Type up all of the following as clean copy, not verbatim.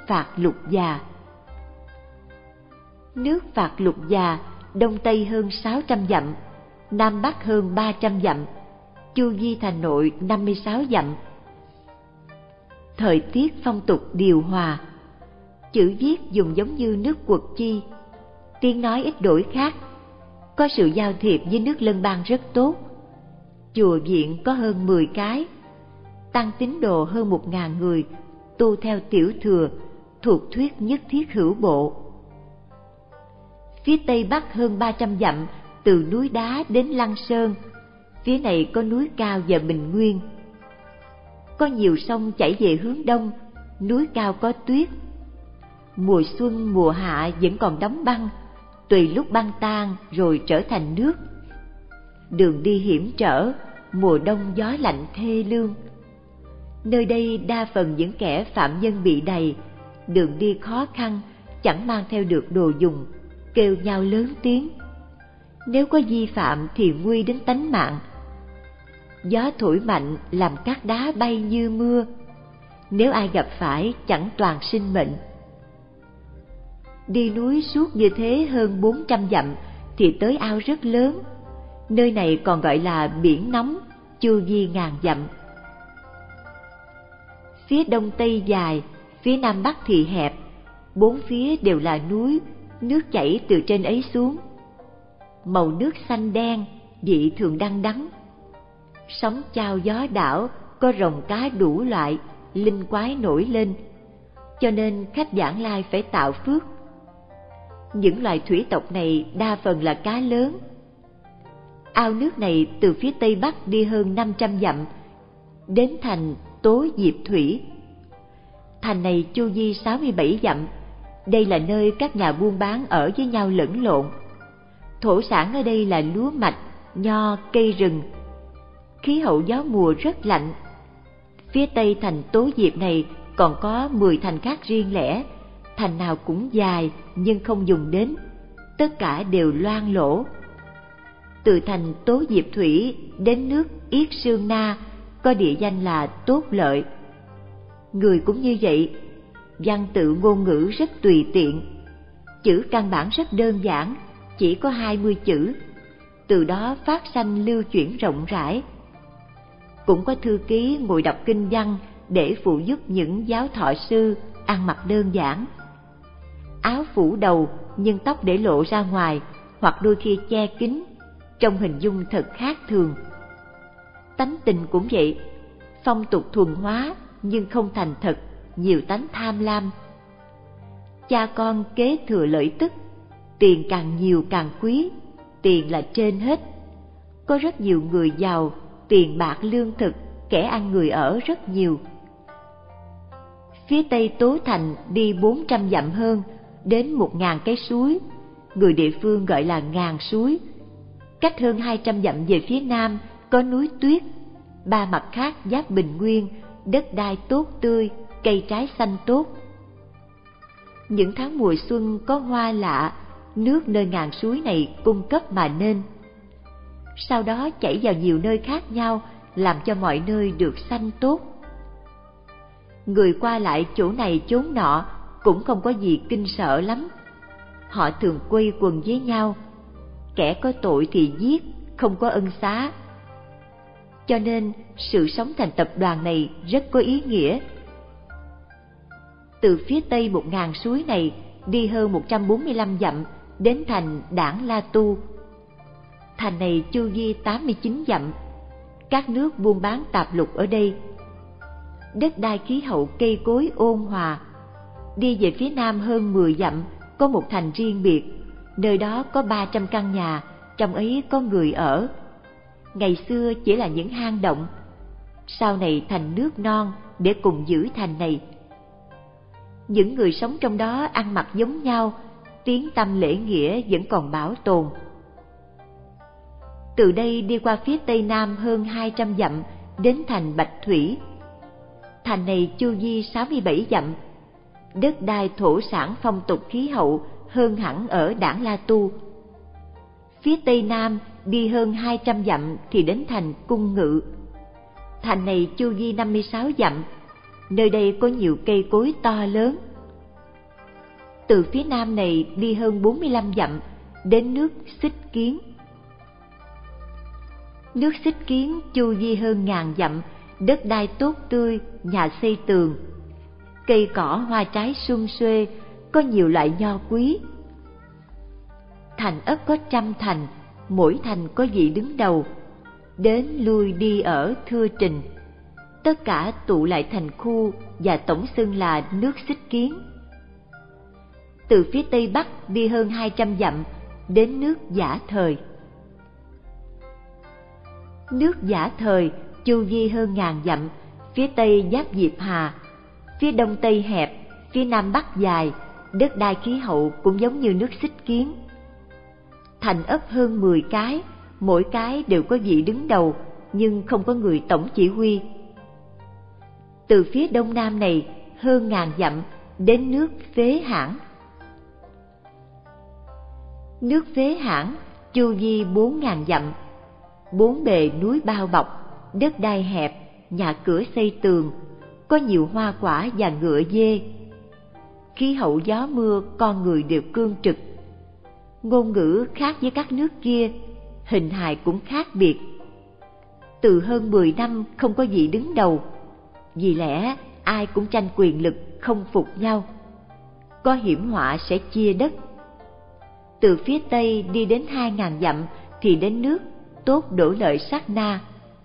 Phạt Lục Già. Nước Phạt Lục Già đông tây hơn 600 dặm, nam bắc hơn 300 dặm, chu vi thành nội 56 dặm. Thời tiết phong tục điều hòa, chữ viết dùng giống như nước Quật Chi, tiếng nói ít đổi khác, có sự giao thiệp với nước lân bang rất tốt. Chùa viện có hơn 10 cái, tăng tín đồ hơn 1000 người, tu theo tiểu thừa, thuộc thuyết nhất thiết hữu bộ. Phía tây bắc hơn 300 dặm, từ núi đá đến Lăng Sơn, phía này có núi cao và bình nguyên. Có nhiều sông chảy về hướng đông, núi cao có tuyết. Mùa xuân mùa hạ vẫn còn đóng băng, tùy lúc băng tan rồi trở thành nước. Đường đi hiểm trở, mùa đông gió lạnh thê lương. Nơi đây đa phần những kẻ phạm nhân bị đầy, đường đi khó khăn, chẳng mang theo được đồ dùng, kêu nhau lớn tiếng. Nếu có vi phạm thì nguy đến tánh mạng. Gió thổi mạnh làm cát đá bay như mưa, nếu ai gặp phải chẳng toàn sinh mệnh. Đi núi suốt như thế hơn 400 dặm thì tới ao rất lớn, nơi này còn gọi là biển nóng, chu vi ngàn dặm. Phía đông tây dài, phía nam bắc thì hẹp, bốn phía đều là núi, nước chảy từ trên ấy xuống. Màu nước xanh đen, vị thường đăng đắng. Sóng chao gió đảo, có rồng cá đủ loại, linh quái nổi lên, cho nên khách vãng lai phải tạo phước. Những loài thủy tộc này đa phần là cá lớn. Ao nước này từ phía tây bắc đi hơn 500 dặm, đến thành Tố Diệp Thủy. Thành này chu vi 67 dặm, đây là nơi các nhà buôn bán ở với nhau lẫn lộn. Thổ sản ở đây là lúa mạch, nho, cây rừng. Khí hậu gió mùa rất lạnh. Phía tây thành Tố Diệp này còn có 10 thành khác riêng lẻ, thành nào cũng dài nhưng không dùng đến, tất cả đều loang lỗ. Từ thành Tố Diệp Thủy đến nước Yết Sương Na có địa danh là Tốt Lợi. Người cũng như vậy, văn tự ngôn ngữ rất tùy tiện, chữ căn bản rất đơn giản, chỉ có 20 chữ, từ đó phát sanh lưu chuyển rộng rãi. Cũng có thư ký ngồi đọc kinh văn để phụ giúp những giáo thọ sư ăn mặc đơn giản. Áo phủ đầu nhưng tóc để lộ ra ngoài, hoặc đôi khi che kín, trông hình dung thật khác thường. Tánh tình cũng vậy, phong tục thuần hóa nhưng không thành thật, nhiều tánh tham lam. Cha con kế thừa lợi tức, tiền càng nhiều càng quý, tiền là trên hết. Có rất nhiều người giàu, tiền bạc lương thực, kẻ ăn người ở rất nhiều. Phía tây Tố Thành đi 400 dặm hơn, đến 1000 cái suối, người địa phương gọi là ngàn suối. Cách hơn 200 dặm về phía nam có núi tuyết, ba mặt khác giáp bình nguyên, đất đai tốt tươi, cây trái xanh tốt. Những tháng mùa xuân có hoa lạ, nước nơi ngàn suối này cung cấp mà nên. Sau đó chảy vào nhiều nơi khác nhau, làm cho mọi nơi được xanh tốt. Người qua lại chỗ này chốn nọ cũng không có gì kinh sợ lắm. Họ thường quây quần với nhau, kẻ có tội thì giết, không có ân xá. Cho nên sự sống thành tập đoàn này rất có ý nghĩa. Từ phía tây 1000 suối này đi hơn 145 dặm đến thành Đảng La Tu. Thành này chu vi 89 dặm, các nước buôn bán tạp lục ở đây. Đất đai khí hậu cây cối ôn hòa. Đi về phía nam hơn 10 dặm có một thành riêng biệt, nơi đó có 300 căn nhà, trong ấy có người ở. Ngày xưa chỉ là những hang động, sau này thành nước non để cùng giữ thành này. Những người sống trong đó ăn mặc giống nhau, tiếng tăm lễ nghĩa vẫn còn bảo tồn. Từ đây đi qua phía tây nam hơn 200 dặm đến thành Bạch Thủy. Thành này chu vi 67 dặm, đất đai thổ sản phong tục khí hậu hơn hẳn ở Đảng La Tu. Phía tây nam đi hơn 200 dặm thì đến thành Cung Ngự. Thành này chu vi 56 dặm, nơi đây có nhiều cây cối to lớn, từ phía nam này đi hơn 45 dặm, đến nước Xích Kiến. Nước Xích Kiến chu vi hơn 1000 dặm, đất đai tốt tươi, nhà xây tường, cây cỏ hoa trái sum xuê, có nhiều loại nho quý. Thành ấp có 100 thành, mỗi thành có vị đứng đầu, đến lui đi ở thưa trình, tất cả tụ lại thành khu và tổng xưng là nước Xích Kiến. Từ phía tây bắc đi hơn 200 dặm, đến nước Dã Thời. Nước Dã Thời chu vi hơn 1000 dặm, phía tây giáp Diệp Hà, phía đông tây hẹp, phía nam bắc dài, đất đai khí hậu cũng giống như nước Xích Kiến. Thành ấp hơn 10 cái, mỗi cái đều có vị đứng đầu, nhưng không có người tổng chỉ huy. Từ phía đông nam này hơn 1000 dặm, đến nước Phế Hãn. Nước Phế Hãn chu vi 4000 dặm, bốn bề núi bao bọc, đất đai hẹp, nhà cửa xây tường, có nhiều hoa quả và ngựa dê. Khí hậu gió mưa, con người đều cương trực. Ngôn ngữ khác với các nước kia, hình hài cũng khác biệt. Từ hơn 10 năm không có vị đứng đầu, vì lẽ ai cũng tranh quyền lực, không phục nhau. Có hiểm họa sẽ chia đất. Từ phía tây đi đến 2000 dặm thì đến nước Tốt Đổ Lợi Sát Na.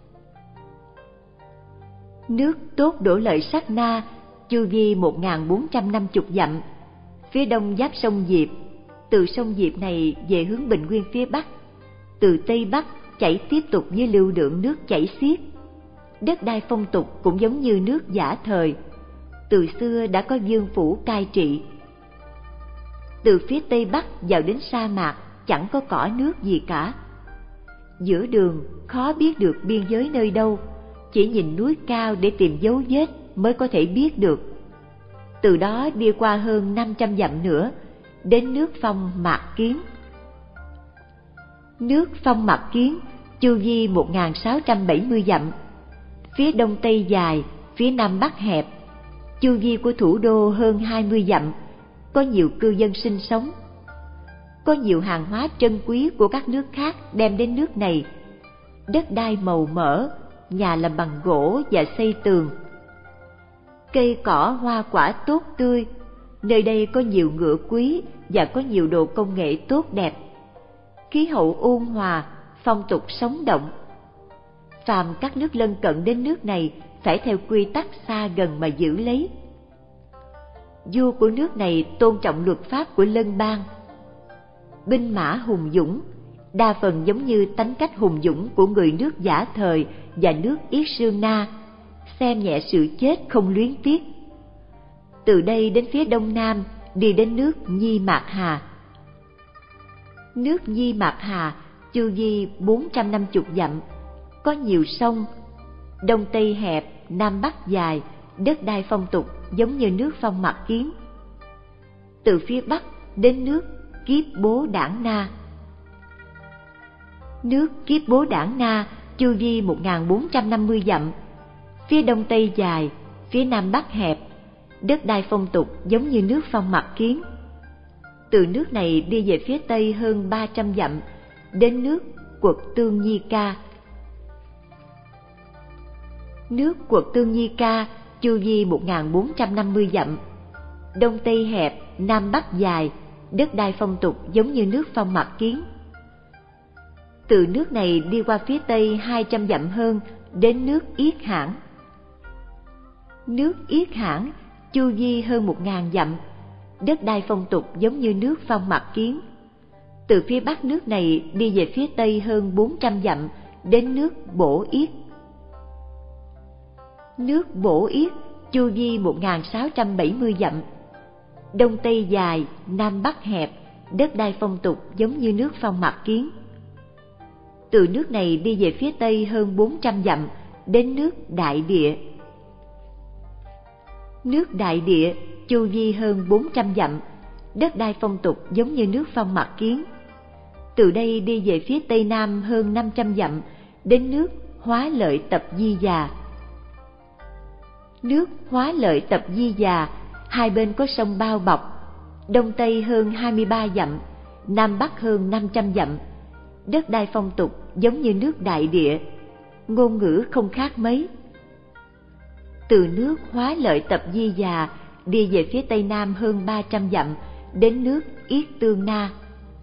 Nước Tốt Đổ Lợi Sát Na chu vi 1450 dặm, phía đông giáp sông Diệp. Từ sông Diệp này về hướng Bình Nguyên phía bắc, từ tây bắc chảy tiếp tục với lưu lượng nước chảy xiết. Đất đai phong tục cũng giống như nước Dã Thời, từ xưa đã có vương phủ cai trị. Từ phía tây bắc vào đến sa mạc chẳng có cỏ nước gì cả. Giữa đường khó biết được biên giới nơi đâu, chỉ nhìn núi cao để tìm dấu vết mới có thể biết được. Từ đó đi qua hơn 500 dặm nữa, đến nước Phong Mạc Kiến. Nước Phong Mạc Kiến chu vi 1670 dặm, phía đông tây dài, phía nam bắc hẹp, chu vi của thủ đô hơn 20 dặm, có nhiều cư dân sinh sống. Có nhiều hàng hóa trân quý của các nước khác đem đến nước này. Đất đai màu mỡ, nhà làm bằng gỗ và xây tường. Cây cỏ hoa quả tốt tươi, nơi đây có nhiều ngựa quý và có nhiều đồ công nghệ tốt đẹp. Khí hậu ôn hòa, phong tục sống động. Phàm các nước lân cận đến nước này phải theo quy tắc xa gần mà giữ lấy. Vua của nước này tôn trọng luật pháp của lân bang. Binh mã hùng dũng, đa phần giống như tánh cách hùng dũng của người nước Dã Thời và nước Yết Sương Na, xem nhẹ sự chết không luyến tiếc. Từ đây đến phía đông nam đi đến nước Nhi Mạc Hà. Nước Nhi Mạc Hà chu vi 450 dặm, có nhiều sông, đông tây hẹp, nam bắc dài, đất đai phong tục giống như nước Phong Mạc Kiến. Từ phía bắc đến nước Kiếp Bố Đảng Na. Nước Kiếp Bố Đảng Na chu vi 1450 dặm, phía đông tây dài, phía nam bắc hẹp, đất đai phong tục giống như nước Phong Mạc Kiến. Từ nước này đi về phía tây hơn 300 dặm, đến nước Quật Tương Nhi Ca. Nước Quật Tương Nhi Ca chu vi 1450 dặm, đông tây hẹp, nam bắc dài, đất đai phong tục giống như nước Phong Mạc Kiến. Từ nước này đi qua phía tây 200 dặm hơn, đến nước Yết Hãn. Nước Yết Hãn chu vi hơn 1000 dặm, đất đai phong tục giống như nước Phong Mạc Kiến. Từ phía bắc nước này đi về phía tây hơn 400 dặm, đến nước Bổ Yết. Nước Bổ Yết chu vi 1670 dặm, đông tây dài, nam bắc hẹp, đất đai phong tục giống như nước Phong Mạc Kiến. Từ nước này đi về phía tây hơn 400 dặm, đến nước Đại Địa. Nước Đại Địa chu vi hơn 400 dặm, đất đai phong tục giống như nước Phong Mạc Kiến. Từ đây đi về phía tây nam hơn 500 dặm, đến nước Hóa Lợi Tập Di Già. Nước Hóa Lợi Tập Di Già hai bên có sông bao bọc, đông tây hơn 23 dặm, nam bắc hơn 500 dặm. Đất đai phong tục giống như nước đại địa, ngôn ngữ không khác mấy. Từ nước Hóa Lợi Tập Di Già đi về phía tây nam hơn 300 dặm, đến nước Yết Tương Na.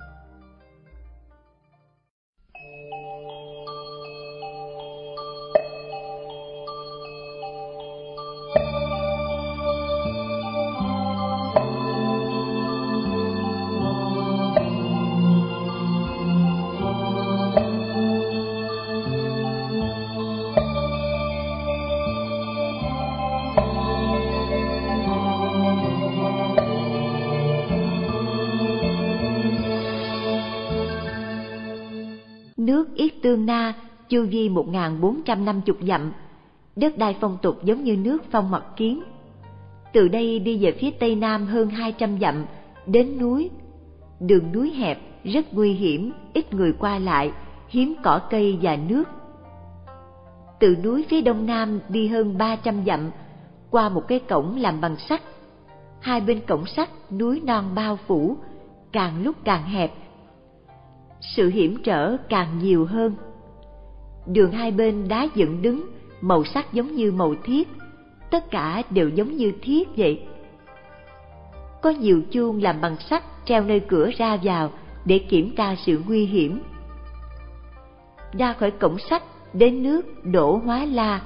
Nước Yết Tương Na chu vi 1450 dặm, đất đai phong tục giống như nước Phong Mật Kiến. Từ đây đi về phía tây nam hơn 200 dặm, đến núi. Đường núi hẹp, rất nguy hiểm, ít người qua lại, hiếm cỏ cây và nước. Từ núi phía đông nam đi hơn 300 dặm, qua một cái cổng làm bằng sắt. Hai bên cổng sắt núi non bao phủ, càng lúc càng hẹp. Sự hiểm trở càng nhiều hơn. Đường hai bên đá dựng đứng, màu sắc giống như màu thiết, tất cả đều giống như thiết vậy. Có nhiều chuông làm bằng sắt treo nơi cửa ra vào để kiểm tra sự nguy hiểm. Ra khỏi cổng sắt đến nước Đỗ Hóa La.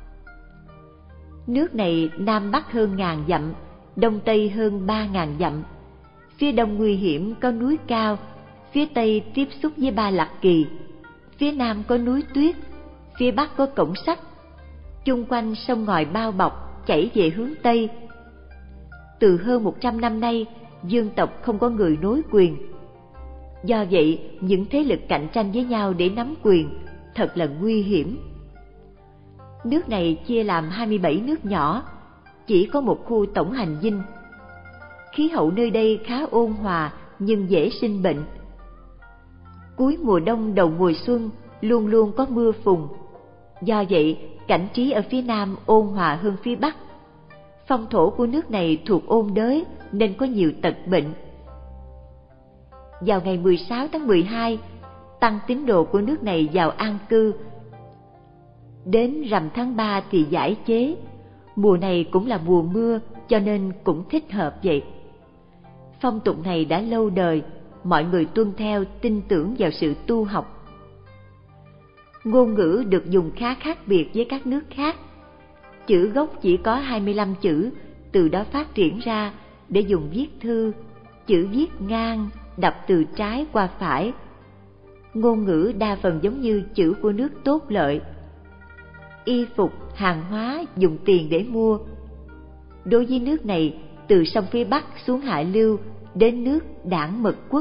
Nước này nam bắc hơn 1000 dặm, đông tây hơn 3000 dặm. Phía đông nguy hiểm, có núi cao, phía tây tiếp xúc với Ba Lạc Kỳ, phía nam có núi tuyết, phía bắc có cổng sắt. Chung quanh sông ngòi bao bọc chảy về hướng tây. Từ hơn 100 năm nay, dương tộc không có người nối quyền. Do vậy, những thế lực cạnh tranh với nhau để nắm quyền thật là nguy hiểm. Nước này chia làm 27 nước nhỏ, chỉ có một khu tổng hành dinh. Khí hậu nơi đây khá ôn hòa nhưng dễ sinh bệnh. Cuối mùa đông đầu mùa xuân luôn luôn có mưa phùn. Do vậy, cảnh trí ở phía nam ôn hòa hơn phía bắc. Phong thổ của nước này thuộc ôn đới nên có nhiều tật bệnh. Vào ngày 16 tháng 12, tăng tín đồ của nước này vào an cư. Đến rằm tháng 3 thì giải chế. Mùa này cũng là mùa mưa cho nên cũng thích hợp vậy. Phong tục này đã lâu đời, mọi người tuân theo, tin tưởng vào sự tu học. Ngôn ngữ được dùng khá khác biệt với các nước khác. Chữ gốc chỉ có 25 chữ, từ đó phát triển ra để dùng viết thư, chữ viết ngang, đọc từ trái qua phải. Ngôn ngữ đa phần giống như chữ của nước Tốt Lợi. Y phục, hàng hóa dùng tiền để mua. Đối với nước này, từ sông phía Bắc xuống Hạ Lưu đến nước Đảng Mật Quốc.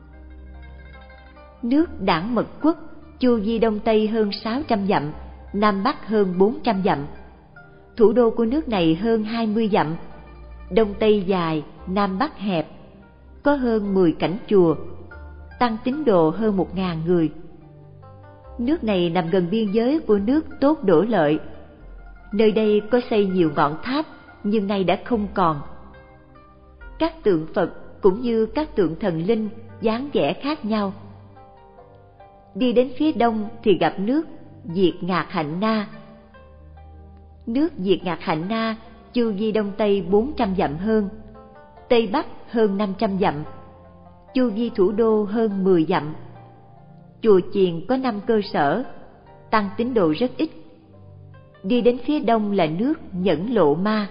Nước Đảng Mật Quốc chu vi đông tây hơn 600 dặm, nam bắc hơn 400 dặm. Thủ đô của nước này hơn 20 dặm, đông tây dài, nam bắc hẹp, có hơn 10 cảnh chùa, tăng tín đồ hơn 1000 người. Nước này nằm gần biên giới của nước Tốt Đỗ Lợi. Nơi đây có xây nhiều ngọn tháp nhưng nay đã không còn. Các tượng Phật cũng như các tượng thần linh dáng vẻ khác nhau. Đi đến phía đông thì gặp nước Diệt Ngạc Hạnh Na. Nước Diệt Ngạc Hạnh Na chu vi đông tây 400 dặm hơn, tây bắc hơn 500 dặm, chu vi thủ đô hơn 10 dặm. Chùa chiền có 5 cơ sở, tăng tín đồ rất ít. Đi đến phía đông là nước Nhẫn Lộ Ma.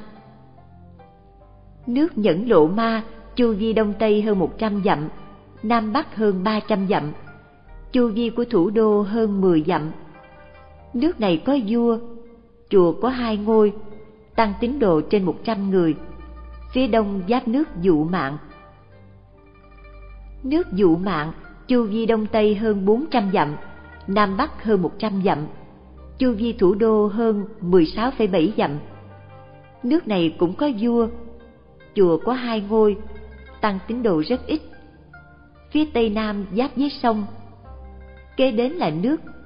Nước Nhẫn Lộ Ma chu vi đông tây hơn 100 dặm, nam bắc hơn 300 dặm, chu vi của thủ đô hơn 10 dặm. Nước này có vua, chùa có 2 ngôi, tăng tín đồ trên 100 người. Phía đông giáp nước Dụ Mạng. Nước Dụ Mạng chu vi đông tây hơn 400 dặm, nam bắc hơn 100 dặm, chu vi thủ đô hơn 16,7 dặm. Nước này cũng có vua, chùa có 2 ngôi, tăng tín đồ rất ít. Phía tây nam giáp với sông. Kế đến là nước